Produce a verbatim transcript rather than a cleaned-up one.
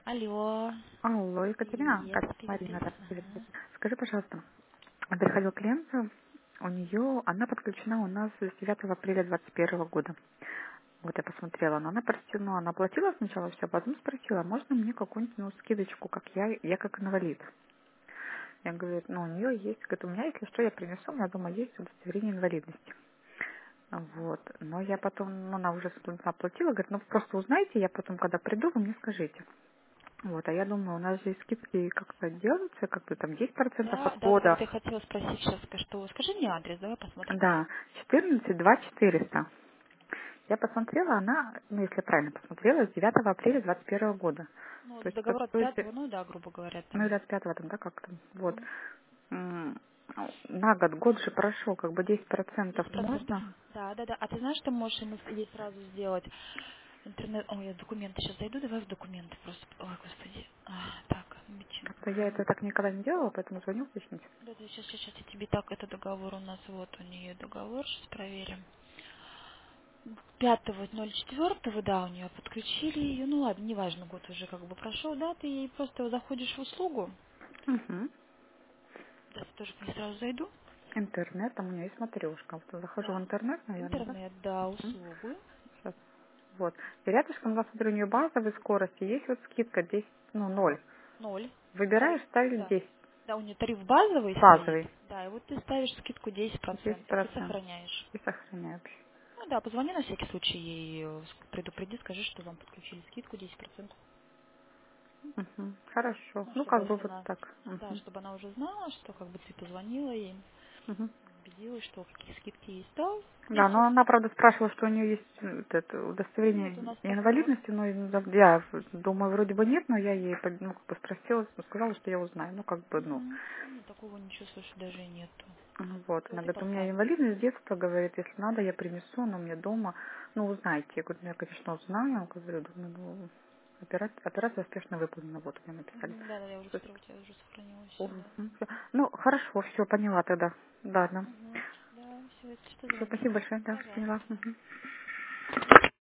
Алло, Алло, Екатерина, привет, как привет, Марина, привет. да, привет, привет. Ага. Скажи, пожалуйста, приходил клиент, у нее, она подключена у нас с девятого апреля двадцать первого года. Вот я посмотрела, но она просила, ну, она платила сначала все, а потом спросила, можно мне какую-нибудь, ну, скидочку, как я, я как инвалид. Я говорю, ну, у нее есть, говорит, у меня, если что, я принесу, у меня дома есть удостоверение инвалидности. Вот, но я потом, ну, она уже оплатила, говорит, ну, просто узнайте, я потом, когда приду, вы мне скажите. Вот, а я думаю, у нас же скидки как-то делаются, как-то там десять процентов Да, от да, да, да, года. вот я хотела спросить сейчас, что. Скажи мне адрес, давай посмотрим. Да, четырнадцать два четыреста. Я посмотрела, она, ну, если я правильно посмотрела, с девятого апреля двадцать первого года. Ну, То вот есть, по договор от сути, пятого, ну да, грубо говоря, ну, там. или от пятого там, да, как там, вот. Мгм. М, На год, год же прошел, как бы десять процентов десять процентов. можно? Да, да, да. А ты знаешь, что можешь ему с- ей сразу сделать интернет... Ой, я в документы сейчас зайду, давай в документы просто. Ой, господи. А, так, Митченко. Как-то я это так никогда не делала, поэтому звоню уточнить. Да, да, сейчас, сейчас, сейчас я тебе так, это договор у нас, вот у нее договор, сейчас проверим. Пятого ноль четвертого, да, у нее подключили ее. Ну ладно, неважно, год уже как бы прошел, да, ты ей просто заходишь в услугу. Угу. Сейчас я тоже к ней сразу зайду. Интернет, там у меня есть смотрешка. Вот захожу в Да. интернет, наверное, да? Интернет, да, Мгм. услугу. Сейчас. Вот. И рядышком, я смотрю, у нее базовой скорости есть вот скидка десять, ну, ноль. Ноль. Тариф, Выбираешь, ставишь да. десять. Да, у нее тариф базовый стоит. Базовый. Да, и вот ты ставишь скидку десять десять процентов и процентов. сохраняешь. И сохраняю. Ну да, позвони на всякий случай ей, э, предупреди, скажи, что вам подключили скидку десять процентов. Угу. Хорошо. Ну, Ну, чтобы как бы если вот она, так. да, Угу. чтобы она уже знала, что как бы ты позвонила ей, Угу. убедилась, что какие скидки есть. Да, и Да, все. но она, правда, спрашивала, что у нее есть э, вот это Нет, удостоверение у нас такого. инвалидности, но я думаю, вроде бы нет, но я ей под- ну, как бы спросила, сказала, что я узнаю. Ну, как бы, ну, Мгм. Нет, такого ничего, слушай, даже и нету. ну, вот. То Она ты говорит, у меня показываешь. инвалидность с детства, говорит, если надо, я принесу, она у меня дома. Ну, узнайте. Я говорю, ну, я, конечно, узнаю. Говорю, думаю, ну, операция, операция успешно выполнена. Вот мне написали. Мгм. Да, да, я уже То есть, смотрю, у тебя уже сохранилось все, да. мгм, всё. Ну, хорошо, все, поняла тогда. Ладно. Угу. Да, все, если что, Все, звони. спасибо большое, да, поняла. Пожалуйста. Мгм.